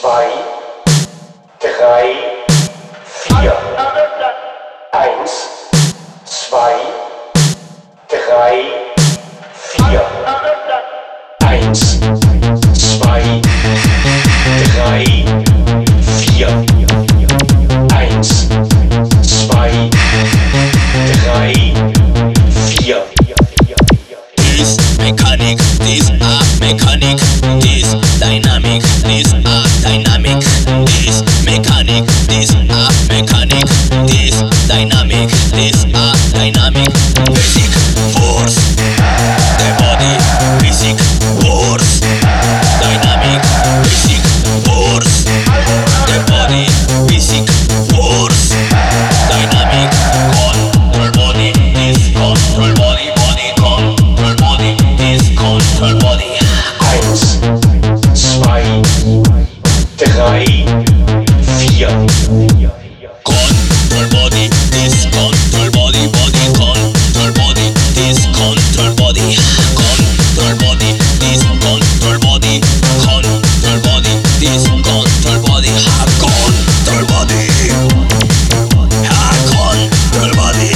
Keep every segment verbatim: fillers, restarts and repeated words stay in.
zwei, drei, vier. Eins, zwei, drei, vier. Eins, zwei, drei, vier. Eins, zwei, drei, vier. This mechanic, this a mechanic, this dynamic, this a dynamic, this mechanic, this a mechanic, this dynamic, this a dynamic. Basic force, the body, basic force, dynamic, basic force, the body, basic force, dynamic. Control body, this control body, body control body, this control body. Eins, zwei, drei, vier. Control body, this control body, body control body, this control body. Control body, this control body, control body, this control body. Ha control body, ha control body,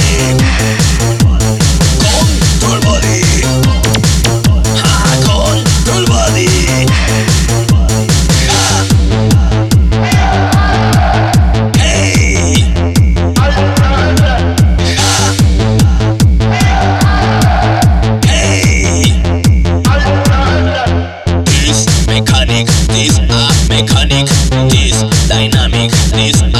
control body, ha control body. Hey. This mechanic, this a mechanic, this dynamic, this